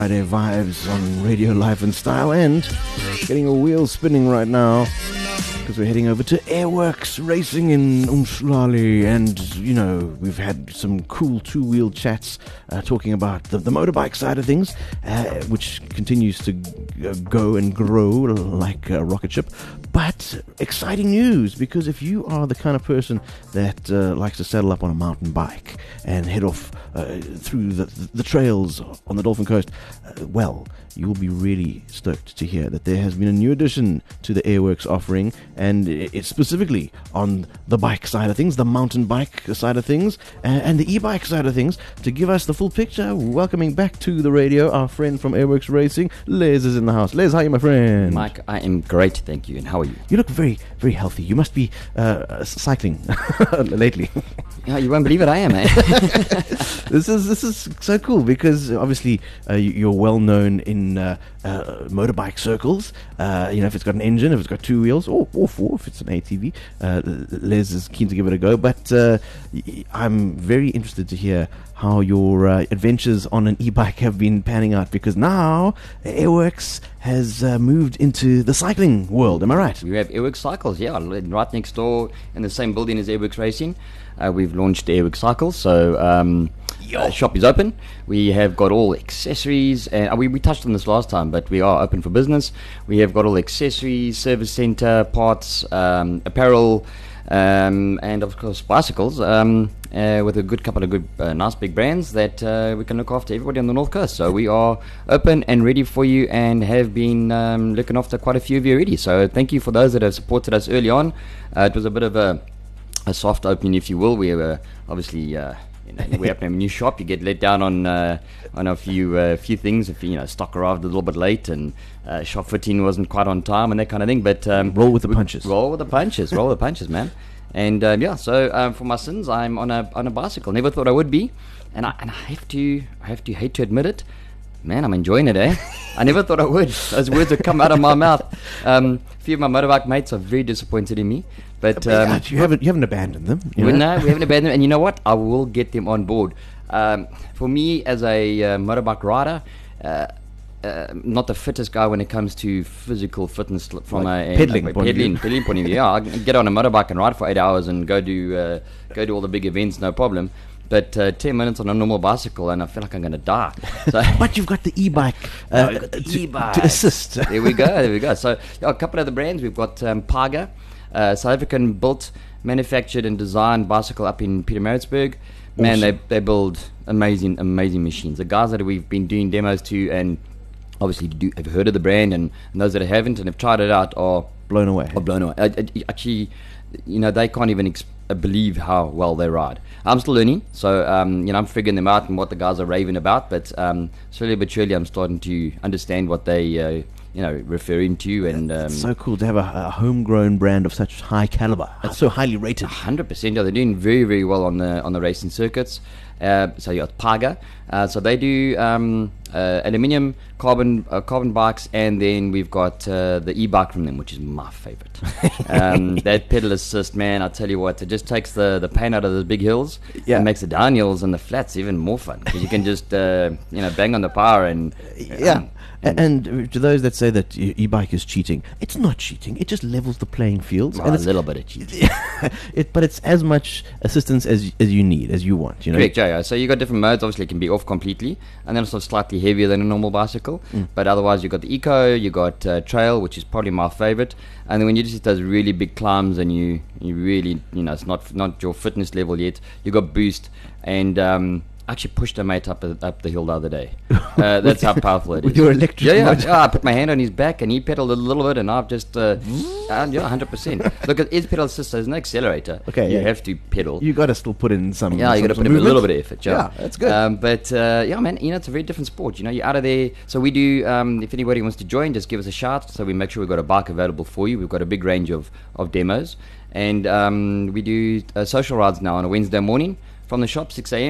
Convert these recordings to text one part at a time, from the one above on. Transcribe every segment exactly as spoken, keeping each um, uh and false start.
Friday vibes on Radio Life and Style, and getting a wheel spinning right now because we're heading over to Airworks Racing in Umhlali, and you know, we've had some cool two-wheel chats uh, talking about the, the motorbike side of things, uh, which continues to uh, go and grow like a rocket ship. But exciting news, because if you are the kind of person that uh, likes to saddle up on a mountain bike and head off uh, through the, the trails on the Dolphin Coast, uh, well, you will be really stoked to hear that there has been a new addition to the Airworks offering, and it's specifically on the bike side of things, the mountain bike side of things, and the e-bike side of things. To give us the full picture, welcoming back to the radio our friend from Airworks Racing, Les is in the house. Les, how are you, my friend? Mike, I am great, thank you. And how are you? You look very, very healthy. You must be uh, cycling lately. Yeah, you won't believe it, I am, eh? This is this is so cool, because obviously uh, you're well known in uh, uh, motorbike circles. Uh, you know, if it's got an engine, if it's got two wheels, or, or four, if it's an A T V. Uh, Les is keen to give it a go. But uh, I'm very interested to hear how your uh, adventures on an e-bike have been panning out, because now Airworks has uh, moved into the cycling world. Am I right? We have Airworks Cycles, yeah, right next door in the same building as Airworks Racing. Uh, we've launched Airworks Cycles, so um, uh, shop is open. We have got all accessories, and uh, we, we touched on this last time, but we are open for business. We have got all accessories, service center, parts, um, apparel, um, and of course bicycles, um, uh, with a good couple of good, uh, nice big brands that uh, we can look after everybody on the North Coast. So we are open and ready for you, and have been um, looking after quite a few of you already. So thank you for those that have supported us early on. Uh, it was a bit of a a soft opening, if you will. We were obviously, uh, you know, we open a new shop. You get let down on uh, on a few uh, few things. If you know, stock arrived a little bit late, and uh, shop fitting wasn't quite on time, and that kind of thing. But um, roll with the punches. Roll with the punches. Roll with the punches, man. And um, yeah, so um, for my sins, I'm on a on a bicycle. Never thought I would be, and I and I have to I have to hate to admit it. Man, I'm enjoying it, eh? I never thought I would. Those words have come out of my mouth. Um, a few of my motorbike mates are very disappointed in me. But um, you haven't you haven't abandoned them. You well, know? No, we haven't abandoned them. And you know what? I will get them on board. Um, for me, as a uh, motorbike rider, uh, uh, not the fittest guy when it comes to physical fitness from like a, pedaling, a, a point pedaling, of pedaling point of view. Yeah, I can get on a motorbike and ride for eight hours and go do uh, go do all the big events, no problem. But uh, ten minutes on a normal bicycle, and I feel like I'm going to die. So but you've got the e-bike, uh, no, got the to, e-bike to assist. There we go, there we go. So yeah, a couple of the brands. We've got um, Paga, uh, South African built, manufactured and designed bicycle up in Pietermaritzburg. Man, awesome. they they build amazing, amazing machines. The guys that we've been doing demos to, and obviously do, have heard of the brand, and, and those that haven't and have tried it out are blown away. Are blown away. I, I, actually, you know, they can't even exp- believe how well they ride. I'm still learning, so um, you know, I'm figuring them out and what the guys are raving about. But um, slowly but surely, I'm starting to understand what they, uh, you know, referring to. And um, it's so cool to have a, a homegrown brand of such high caliber. It's so highly rated. one hundred percent. Yeah, they're doing very, very well on the on the racing circuits. Uh, so you got Paga. Uh, so they do um, uh, aluminium, carbon, uh, carbon bikes, and then we've got uh, the e-bike from them, which is my favorite. um, that pedal assist, man, I tell you what, it just takes the, the pain out of the big hills, yeah. and makes the downhills and the flats even more fun, because you can just uh, you know, bang on the power and yeah. Um, And, and to those that say that e-bike is cheating, it's not cheating. It just levels the playing fields. Well, and a it's, little bit of cheating. it, but it's as much assistance as as you need, as you want. You know. Correct, yeah, yeah. So you got different modes. Obviously, it can be off completely, and then also slightly heavier than a normal bicycle. Mm. But otherwise, you got the Eco, you got uh, Trail, which is probably my favorite. And then when you just hit those really big climbs, and you you really, you know, it's not not your fitness level yet. You got Boost, and um, actually pushed a mate up up the hill the other day. Uh, that's how powerful it with is. With your electric yeah, yeah, motor. yeah. I put my hand on his back and he pedaled a little bit, and I've just uh, uh, yeah, one hundred percent. Look, it is pedal assist. There's no accelerator. Okay, you yeah. have to pedal. You got to still put in some. Yeah, you got to put in a little bit of effort. Yeah, yeah that's good. Um, but uh, yeah, man, you know, it's a very different sport. You know, you're out of there. So we do. Um, if anybody wants to join, just give us a shout. So we make sure we've got a bike available for you. We've got a big range of of demos, and um, we do uh, social rides now on a Wednesday morning from the shop, six a.m.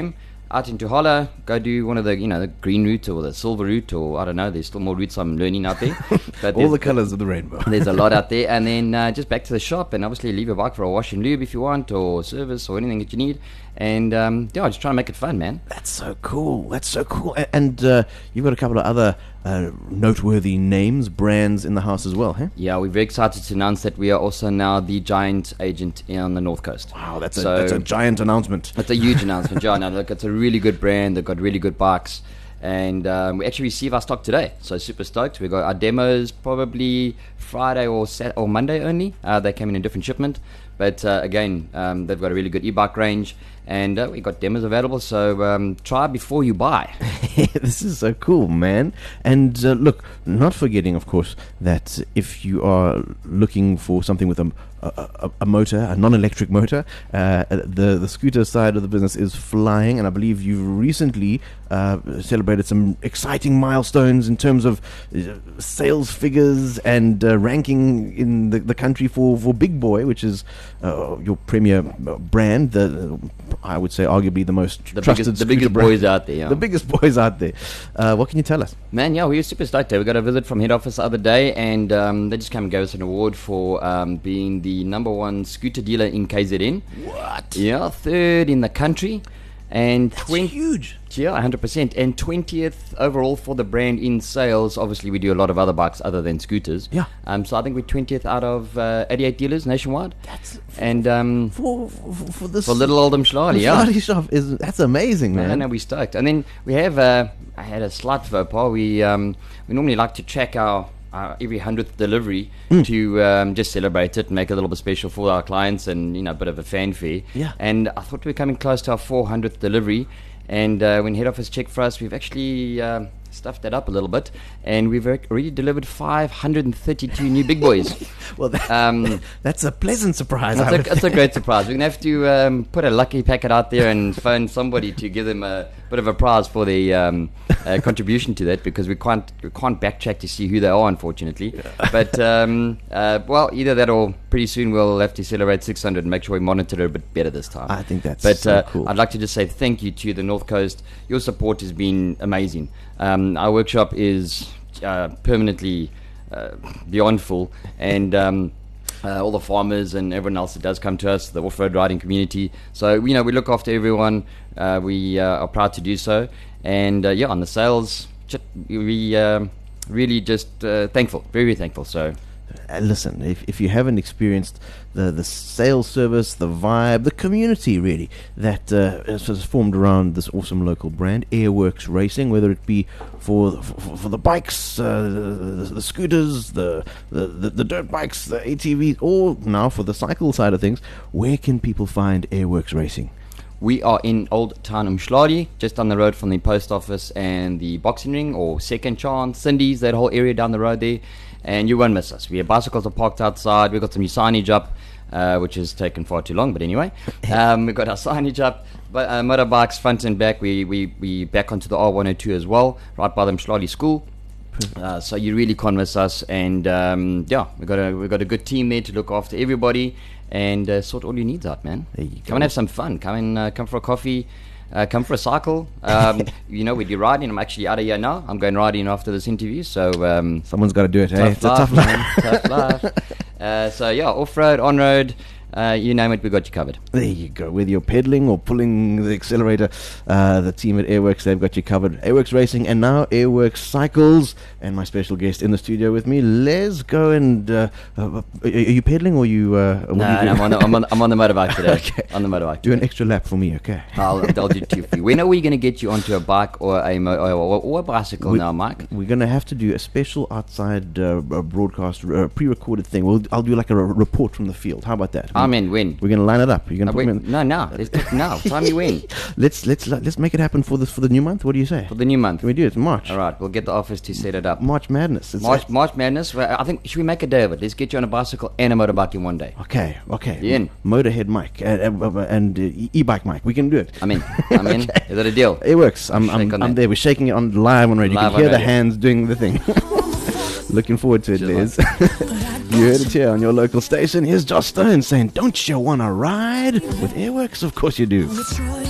out into Holla, go do one of the, you know, the green route or the silver route, or I don't know, there's still more routes I'm learning out there. But all the colours of the rainbow. There's a lot out there. And then uh, just back to the shop, and obviously leave your bike for a wash and lube if you want, or service, or anything that you need. And um, yeah, just try to make it fun, man. That's so cool. That's so cool. A- And uh, you've got a couple of other uh, noteworthy names, brands in the house as well, huh? Yeah, we're very excited to announce that we are also now the Giant agent on the North Coast. Wow, that's a So- that's a giant announcement. It's a huge announcement, yeah. No, look, it's a really good brand. They've got really good bikes, and um, we actually receive our stock today. So super stoked. We got our demos probably Friday or Sat- or Monday only. Uh, they came in a different shipment, but uh, again, um, they've got a really good e-bike range, and uh, we got demos available. So um, try before you buy. This is so cool, man. And uh, look, not forgetting, of course, that if you are looking for something with a, a, a, a motor, a non-electric motor, uh, the, the scooter side of the business is flying. And I believe you've recently uh, celebrated some exciting milestones in terms of uh, sales figures and uh, ranking in the, the country for, for Big Boy, which is uh, your premier brand, the, I would say arguably the most The trusted biggest, the scooter biggest brand. boys out there. Yeah. The biggest boys out there. Uh, what can you tell us? Man, yeah, we were super stoked. We got a visit from head office the other day, and um, they just came and gave us an award for um, being the number one scooter dealer in K Z N. What? Yeah, third in the country, and That's twen- huge. yeah, one hundred percent, and twentieth overall for the brand in sales. Obviously, we do a lot of other bikes other than scooters. Yeah. Um. So I think we're twentieth out of uh, eighty-eight dealers nationwide. That's And um, for for, for this for Little Oldham Schlali, yeah. Schlali shop is that's amazing, Man, man. no, we stoked. And then we have, uh, I had a slight faux pas. We um, we normally like to check our, our every hundredth delivery Mm. to um, just celebrate it and make it a little bit special for our clients, and you know, a bit of a fanfare. Yeah. And I thought we were coming close to our four hundredth delivery. And uh, when head office checked for us, we've actually um, stuffed that up a little bit, and we've rec- already delivered five hundred thirty-two new big boys. Well, that, Um, that's a pleasant surprise. I It's would a, it's a think. great surprise. We're going to have to um, put a lucky packet out there and phone somebody to give them a bit of a prize for the um, uh, contribution to that, because we can't we can't backtrack to see who they are, unfortunately. But, um, uh, well, either that or pretty soon we'll have to celebrate six hundred and make sure we monitor it a bit better this time. I think that's But so uh, cool. I'd like to just say thank you to the North Coast. Your support has been amazing. Um, our workshop is uh, permanently uh, beyond full, and um, uh, all the farmers and everyone else that does come to us, the off-road riding community. So, you know, we look after everyone. Uh, we uh, are proud to do so. And, uh, yeah, on the sales, ch- we um, really just uh, thankful, very, very thankful. So, Uh, listen, if if you haven't experienced the the sales service, the vibe, the community really that uh, is is formed around this awesome local brand, Airworks Racing, whether it be for for, for the bikes, uh, the, the scooters, the, the, the, the dirt bikes, the A T Vs, or now for the cycle side of things, where can people find Airworks Racing? we are in Old Town Umhlali, just down the road from the post office and the boxing ring, or Second Chance, Cindy's, that whole area down the road there. And you won't miss us. We have bicycles are parked outside. We've got some new signage up, uh, which has taken far too long. But anyway, um, we've got our signage up. But uh, motorbikes front and back. We we we back onto the R one oh two as well, right by the Umhlali school. Uh, so you really can't miss us. And um, yeah, we got a we got a good team there to look after everybody and uh, sort all your needs out, man. There you Come go. and have some fun. Come and uh, come for a coffee. Uh, come for a cycle. Um, you know, we do riding. I'm actually out of here now. I'm going riding after this interview. So um, Someone's got to do it, hey? tough It's a life, tough life. man. Tough life. Uh, so yeah, off road, on road, uh, you name it, we got you covered. There you go. Whether you're pedaling or pulling the accelerator, uh, the team at Airworks, they've got you covered. Airworks Racing and now Airworks Cycles. And my special guest in the studio with me, Les. Go and... Uh, uh, are you pedaling or you... Uh, what No, do you do? no, I'm on, the, I'm, on, I'm on the motorbike today. Okay. On the motorbike. Do an extra lap for me, okay? I'll, I'll do two for you. When are we going to get you onto a bike or a mo- or, or, or a bicycle We- now, Mike? We're going to have to do a special outside uh, uh, broadcast, uh, pre-recorded thing. We'll, I'll do like a r- report from the field. How about that? I'm in. When? We're going to line it up. You're going Uh, to put me when? in. No, now. Let's do- now. Tell me when. Let's let's let's make it happen for this for the new month. What do you say? For the new month. Can we do it? March. All right, we'll get the office to set it up. March Madness. It's March, March Madness. Well, I think, should we make a day of it? Let's get you on a bicycle and a motorbike in one day. Okay, okay. You in? M- Motorhead Mike uh, uh, uh, and uh, e- e-bike Mike. We can do it. I'm in. I'm in. Okay. Is that a deal? It works. I'm Shake I'm, on I'm that. there. We're shaking it on live on radio. You Live can hear on the radio. hands doing the thing. Looking forward to it, Cheers, Liz. You heard it here on your local station. Here's Josh Stone saying, "Don't you wanna ride with Airworks? Of course you do." Detroit.